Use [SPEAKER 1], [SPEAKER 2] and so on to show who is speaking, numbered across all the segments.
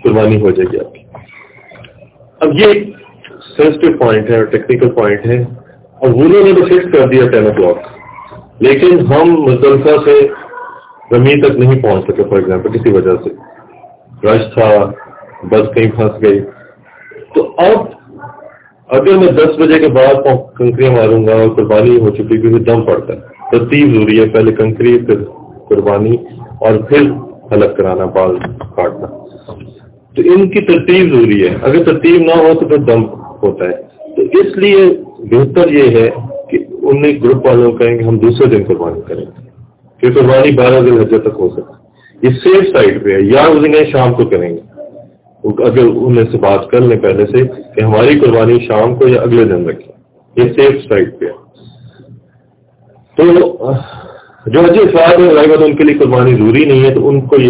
[SPEAKER 1] قربانی ہو جائے گی آپ کی. اب یہ سینسٹیو پوائنٹ ہے اور ٹیکنیکل پوائنٹ ہے. اب انہوں نے تو فکس کر دیا 10 o'clock, لیکن ہم مزدلفہ سے رمی تک نہیں پہنچ سکے فار ایگزامپل کسی وجہ سے, رش تھا, بس کہیں پھنس گئی. تو اب اگر میں 10 بجے کے بعد کنکریاں ماروں گا اور قربانی ہو چکی کیونکہ دم پڑتا ہے, ترتیب ضروری ہے, پہلے کنکری پھر قربانی اور پھر حلق کرانا, بال کاٹنا. تو ان کی ترتیب ضروری ہے, اگر ترتیب نہ ہو تو پھر دم ہوتا ہے. تو اس لیے بہتر یہ ہے کہ انہیں گروپ والوں کہیں کہ ہم دوسرے دن قربانی کریں کہ قربانی 12 ذی الحجہ تک ہو سکے. یہ سیف سائڈ پہ ہے, یا اس دن شام کو کریں گے اگر انہیں سے بات کر لیں پہلے سے کہ ہماری قربانی شام کو یا اگلے دن رکھیں, یہ سیف سائڈ پہ ہے. تو جو حج افراد ہے ظاہر ان کے لیے قربانی ضروری نہیں ہے, تو ان کو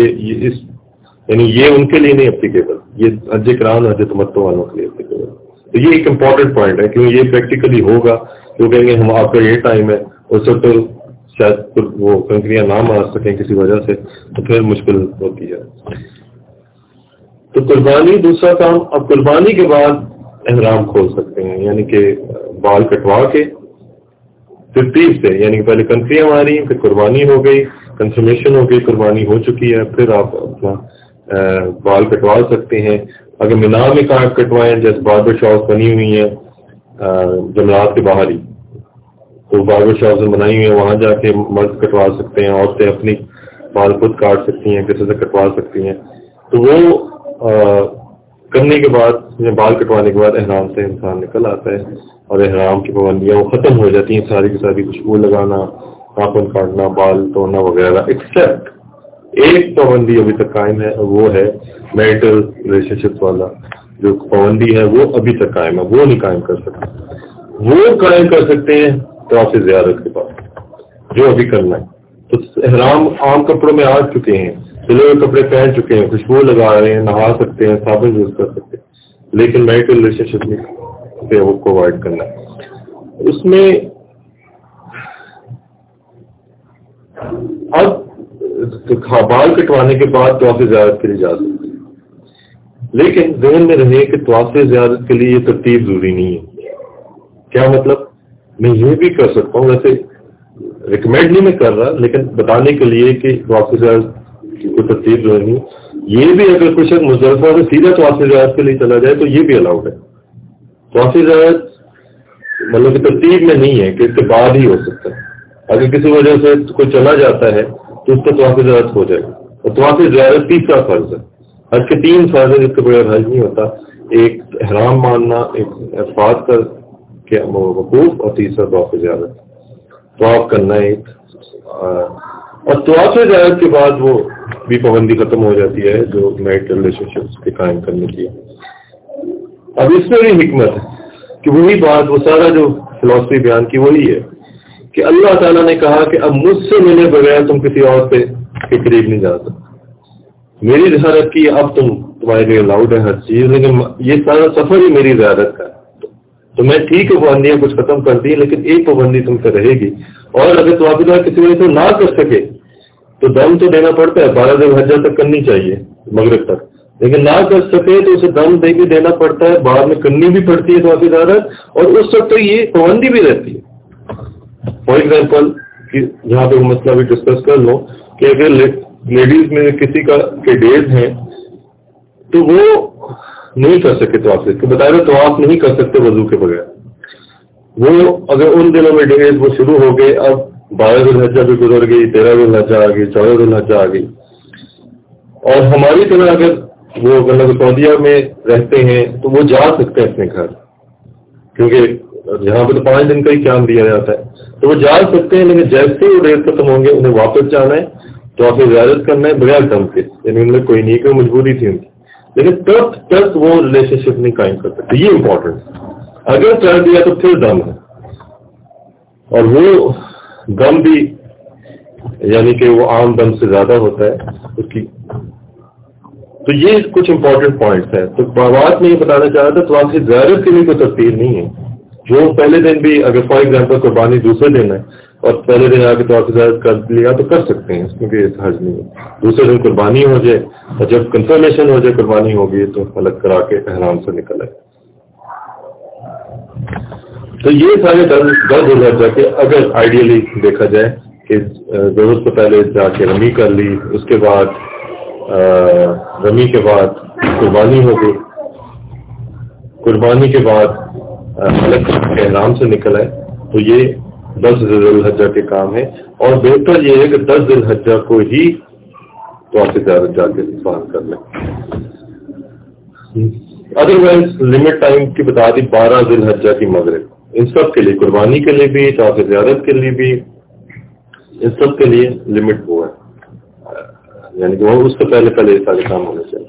[SPEAKER 1] یہ ان کے لیے نہیں اپلیکیبل, یہ حج کران حج تمتع والوں کے لیے اپلیکیبل. تو یہ ایک امپورٹنٹ پوائنٹ ہے کیونکہ یہ پریکٹیکلی ہوگا. جو کہیں گے ہم آپ کا یہ ٹائم ہے, اس وقت شاید وہ کنکریاں نہ مار سکیں کسی وجہ سے, تو پھر مشکل ہوتی ہے. تو قربانی دوسرا کام. اب قربانی کے بعد احرام کھول سکتے ہیں, یعنی کہ بال کٹوا کے ترتیب سے, یعنی کہ پہلے کنکریاں ماری, پھر قربانی ہو گئی, کنفرمیشن ہو گئی, قربانی ہو چکی ہے, پھر آپ اپنا بال کٹوا سکتے ہیں. اگر مینا میں کٹوائیں, جیسے باربر شاپس بنی ہوئی ہیں جنگلات کے باہر ہی, تو باربر شاپس بنائی ہوئی ہیں, وہاں جا کے مرد کٹوا سکتے ہیں, عورتیں اپنی بال خود کاٹ سکتی ہیں, کسی سے کٹوا سکتی ہیں. تو وہ کرنے کے بعد, بال کٹوانے کے بعد احرام سے انسان نکل آتا ہے, اور احرام کی پابندیاں وہ ختم ہو جاتی ہیں ساری کی ساری. خوشبو لگانا, ناخن کاٹنا, بال توڑنا وغیرہ, ایکسپٹ ایک پابندی ابھی تک قائم ہے, اور وہ ہے میرٹل ریلیشن شپ والا جو پابندی ہے, وہ ابھی تک قائم ہے, وہ نہیں قائم کر سکتے. وہ قائم کر سکتے ہیں طواف زیارت کے بعد, جو ابھی کرنا ہے. تو احرام عام کپڑوں میں آ چکے ہیں, سلے ہوئے کپڑے پہن چکے ہیں, خوشبو لگا رہے ہیں, نہا سکتے ہیں, صابن یوز کر سکتے ہیں, لیکن میرٹل ریلیشن شپ میں وہ کو اوائڈ کرنا ہے. اس میں اب بال کٹوانے کے بعد طواف زیارت کے لیے جا سکتے ہیں, لیکن ذہن میں رہے کہ طواف زیارت کے لیے یہ ترتیب ضروری نہیں ہے. کیا مطلب؟ میں یہ بھی کر سکتا ہوں, ویسے ریکمینڈ نہیں میں کر رہا, لیکن بتانے کے لیے کہ طواف زیارت کوئی ترتیب ضروری نہیں. یہ بھی اگر کچھ مزدلفہ سے سیدھا طواف زیارت کے لیے چلا جائے تو یہ بھی الاؤڈ ہے. طواف زیارت مطلب کہ ترتیب میں نہیں ہے کہ اس کے بعد ہی ہو سکتا ہے. اگر کسی وجہ سے کوئی چلا جاتا ہے تو اس کو طواف زیارت ہو جائے گا. اور طواف زیارت تیسرا فرض ہے. حج کے 3 فرض ہیں جس کے بغیر حج نہیں ہوتا. ایک احرام ماننا, ایک عرفات کا وقوف, اور تیسرا طواف زیارت, طواف کرنا ایک. اور طواف زیارت کے بعد وہ بھی پابندی ختم ہو جاتی ہے جو میرٹل ریلیشن شپس کے قائم کرنے کی ہے. اب اس میں بھی حکمت ہے کہ وہی بات, وہ سارا جو فلسفی بیان کی وہی ہے کہ اللہ تعالیٰ نے کہا کہ اب مجھ سے ملے بغیر تم کسی اور سے کے قریب نہیں جا سکتے. میری زیارت کی اب تمہارے لیے الاؤڈ ہے ہر چیز, لیکن یہ سارا سفر ہی میری زیارت کا ہے. تو میں ٹھیک ہے پابندیاں کچھ ختم کر دی, لیکن ایک پابندی تم سے رہے گی. اور اگر تم آپ کسی وجہ سے نہ کر سکے تو دم تو دینا پڑتا ہے, 12 ذی الحجہ تک کرنی چاہیے مغرب تک, لیکن نہ کر سکے تو اسے دم دے بھی دینا پڑتا ہے, بعد میں کرنی بھی پڑتی ہے تو آپ زیارت, اور اس وقت تو یہ پابندی بھی رہتی ہے. فار ایگزامپل یہاں پہ مسئلہ بھی ڈسکس کر لو کہ اگر لیڈیز میں کسی کے ڈیز ہیں تو وہ نہیں کر سکتے طواف, کہ بتائے طواف نہیں کر سکتے وضو کے بغیر. وہ اگر ان دنوں میں ڈیز وہ شروع ہو گئے, اب 12 ذی الحجہ بھی گزر گئی, 13 ذی الحجہ آ گئی, 14 ذی الحجہ آ گئی, اور ہماری طرح اگر وہ مطلب سعودیہ میں رہتے ہیں تو وہ جا سکتے ہیں اپنے گھر, کیونکہ یہاں پہ تو 5 دن کا ہی قیام دیا جاتا ہے, تو وہ جا سکتے ہیں. لیکن جیسے وہ ڈیز ختم ہوں گے انہیں واپس جانا ہے, تو آپ زیارت کرنا ہے بغیر دم کے, یعنی ان میں کوئی نہیں, کوئی مجبوری تھی ان کی, لیکن تب تک وہ ریلیشن شپ نہیں قائم کر سکتے. یہ امپورٹنٹ. اگر کر دیا تو پھر دم ہے, اور وہ دم بھی یعنی کہ وہ عام دم سے زیادہ ہوتا ہے اس کی. تو یہ کچھ امپورٹنٹ پوائنٹس ہیں. تو بات میں یہ بتانا چاہ رہا تھا, تو آپ کی زیارت کے لیے کوئی تفصیل نہیں ہے, جو پہلے دن بھی اگر فار ایگزامپل قربانی دوسرے دن ہے اور پہلے دن آ کے تو آپ کر لیا تو کر سکتے ہیں، اس میں کوئی حرج نہیں ہے. دوسرے دن قربانی ہو جائے اور جب کنفرمیشن ہو جائے قربانی ہوگی تو الگ کرا کے احرام سے نکل آئے. تو یہ سارے 10 ذوالحجہ کے اگر آئیڈیلی دیکھا جائے کہ ضرورت سے پہلے جا کے رمی کر لی، اس کے بعد رمی کے بعد قربانی ہو گئی، قربانی کے بعد الگ احرام سے نکل آئے، تو یہ 10 ذوالحجہ کے کام ہے. اور بہتر یہ ہے کہ 10 ذوالحجہ کو ہی طواف زیارت جا کے فراہم کر لیں. ادروائز لمٹ ٹائم کی بتا دی 12 ذوالحجہ کی مغرب، ان سب کے لیے، قربانی کے لیے بھی، طواف زیارت کے لیے بھی، ان سب کے لیے لمٹ وہ ہے، یعنی کہ وہ اس سے پہلے پہلے یہ سارے کام ہونے چاہیے.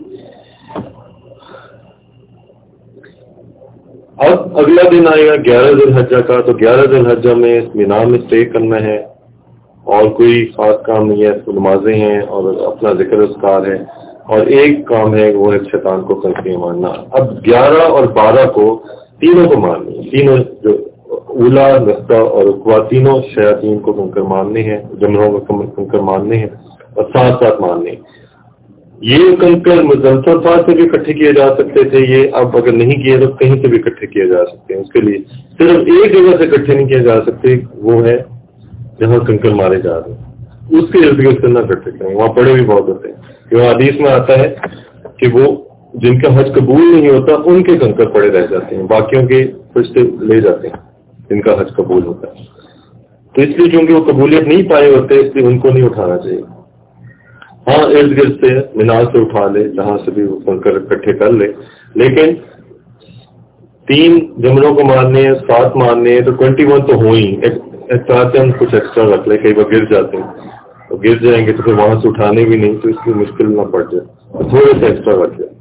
[SPEAKER 1] اب اگلا دن آئے گا 11 ذوالحجہ کا، تو 11 ذوالحجہ میں مینا میں اسٹے کرنا ہے اور کوئی خاص کام نہیں ہے، نمازیں ہیں اور اپنا ذکر اذکار ہے، اور ایک کام ہے وہ ہے شیطان کو کنکریاں مارنا. اب 11 اور 12 کو تینوں کو مارنی ہے، تینوں جو اولا، نستا اور اقوا، تینوں شیاطین کو کنکر مارنے ہیں، جمروں کو کنکر مارنے ہیں اور ساتھ ساتھ مارنے ہیں. یہ کنکر مزدلفہ سے بھی اکٹھے کیے جا سکتے تھے، یہ اب اگر نہیں کیے تو کہیں سے بھی اکٹھے کیے جا سکتے ہیں. اس کے لیے صرف ایک جگہ سے اکٹھے نہیں کیے جا سکتے، وہ ہے جہاں کنکر مارے جا رہے ہیں، اس کے ارد گرد سے نہ اکٹھے کریں، وہاں پڑے بھی بہت ہوتے ہیں. کیونکہ حدیث میں آتا ہے کہ وہ جن کا حج قبول نہیں ہوتا ان کے کنکر پڑے رہ جاتے ہیں، باقیوں کے فرشتے لے جاتے ہیں جن کا حج قبول ہوتا ہے. تو اس لیے چونکہ وہ قبولیت نہیں پائے ہوتے، اس لیے ان کو نہیں اٹھانا چاہیے. ہاں ارد گرد سے مینار سے اٹھا لے، جہاں سے بھی وہ کنکر اکٹھے کر لے، لیکن 3 جمروں کو مارنے ہیں، 7 مارنے ہیں، تو 21 تو ہو ہی. چاہتے ہیں کچھ ایکسٹرا رکھ لیں، کئی بار گر جاتے ہیں، تو گر جائیں گے تو پھر وہاں سے اٹھانے بھی نہیں، تو اس کی مشکل نہ پڑ جائے، تو تھوڑے سے ایکسٹرا رکھ لیں.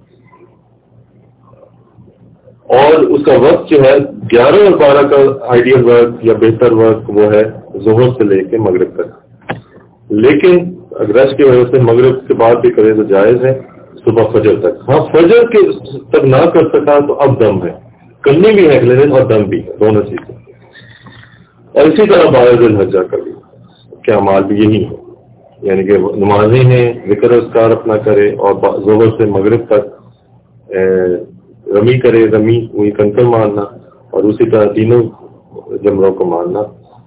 [SPEAKER 1] اور اس کا وقت جو ہے 11 اور 12 کا آئیڈیل وقت یا بہتر وقت وہ ہے ظہر سے لے کے مغرب تک. لیکن اگر رش کی وجہ سے مغرب کے بعد بھی کرے تو جائز ہے، صبح فجر تک. ہاں فجر کے تک نہ کر سکا تو اب دم ہے، کرنی بھی ہے اگلے دن اور دم بھی ہے، دونوں چیزیں. اور اسی طرح 12 ذوالحجہ کا بھی کیا مال بھی یہی ہے، یعنی کہ نمازیں ہیں، ذکر اذکار اپنا کرے اور ظہر سے مغرب تک رمی کرے، رمی وہی کنکر مارنا، اور اسی طرح تینوں جمروں کو مارنا.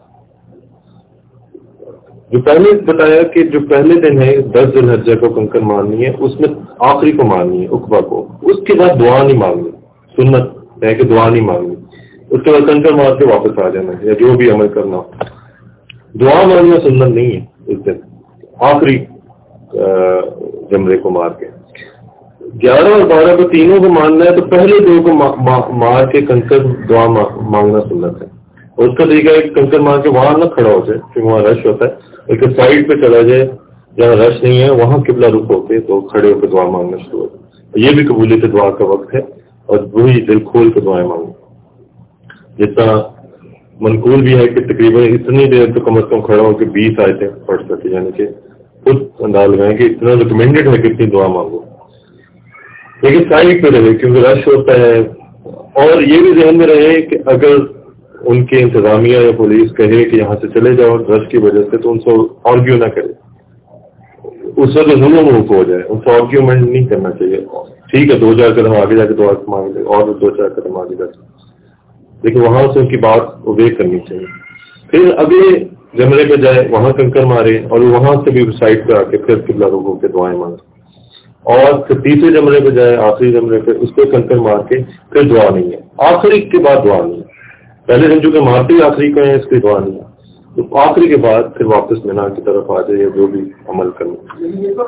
[SPEAKER 1] جو پہلے بتایا کہ جو پہلے دن ہے 10 ذوالحجہ کو کنکر مارنی ہے، اس میں آخری کو مارنی ہے، عقبہ کو. اس کے بعد دعا نہیں مانگنی، سنت ہے کہ دعا نہیں مانگنی. اس کے بعد کنکر مار کے واپس آ جانا ہے یا جو بھی عمل کرنا ہو. دعا مانگنا سنت نہیں ہے اس دن، آخری جمرے کو مار کے. 11 اور 12 کو تینوں کو ماننا ہے تو پہلے 2 کو مار کے کنکر دعا مانگنا سنت ہے. اور اس کا طریقہ ہے کہ کنکر مار کے وہاں نہ کھڑا ہو جائے کیونکہ وہاں رش ہوتا ہے، لیکن سائڈ پہ چلا جائے جہاں رش نہیں ہے، وہاں قبلہ رخ ہو کے تو کھڑے ہو کے دعا مانگنا شروع ہو جائے. یہ بھی قبولیت دعا کا وقت ہے، اور وہی دل کھول کے دعائیں مانگو. جس طرح منقول بھی ہے کہ تقریباً اتنی دیر تو کم از کم کھڑا ہو کے 20 آیتیں پڑھ سکے، یعنی کہ خود انداز لگائیں کہ اتنا ریکمینڈیڈ ہے کہ اتنی دعا مانگو. لیکن سائڈ پہ رہے کیونکہ رش ہوتا ہے. اور یہ بھی ذہن میں رہے کہ اگر ان کے انتظامیہ یا پولیس کہے کہ یہاں سے چلے جاؤ رش کی وجہ سے، تو ان سے آرگیو نہ کرے، اس وقت ظلم ہو جائے. ان سے آرگیومنٹ نہیں کرنا چاہیے. ٹھیک ہے 2-4 قدم آگے جا کے دعا مانگ لے اور 2-4 قدم آگے جا کے، لیکن وہاں سے ان کی بات اوبے کرنی چاہیے. پھر اگلے جمرے پہ جائے، وہاں کنکر مارے اور وہاں سے بھی سائڈ پہ آ کے پھر قبلہ رخ ہو کے دعائیں مانگے. اور پھر تیسرے جمرے پہ جائے، آخری جمرے پہ، اس پہ کنکر مار کے پھر دعا نہیں ہے. آخری کے بعد دعا نہیں ہے. پہلے دن چونکہ مارتے ہی آخری کو ہیں، اس کی دعا نہیں ہے. تو آخری کے بعد پھر واپس مینا کی طرف آ جائے، جو بھی عمل کرنا.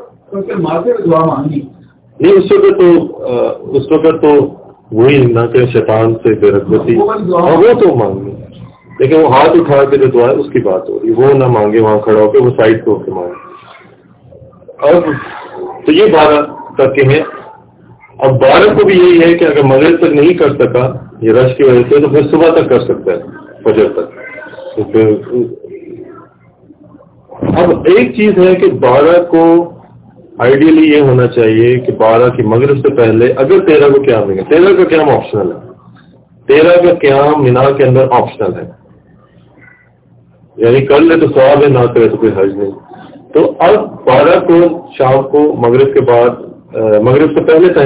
[SPEAKER 1] نہیں اس وقت تو وہی نہ کہ شیطان سے بے رغبتی، وہ تو مانگنی، لیکن وہ ہاتھ اٹھا کے جو دعا ہے اس کی بات ہو رہی، وہ نہ مانگے وہاں کھڑا ہو کے، وہ سائڈ پہ ہو کے مانگے. اب تو یہ 12 تک کے ہیں. اب 12 کو بھی یہی ہے کہ اگر مغرب تک نہیں کر سکا یہ رش کی وجہ سے، تو پھر صبح تک کر سکتا ہے، فجر تک. تو پھر اب ایک چیز ہے کہ 12 کو آئیڈیلی یہ ہونا چاہیے کہ 12 کی مغرب سے پہلے، اگر 13 کو کیا ملے گا، 13 کا کیا آپشنل ہے. 13 کا قیام مینا کے اندر آپشنل ہے، یعنی کر لے تو ثواب ہے، نہ کرے تو کوئی حرج نہیں. تو اب 12 کو شام کو مغرب کے بعد، مغرب سے پہلے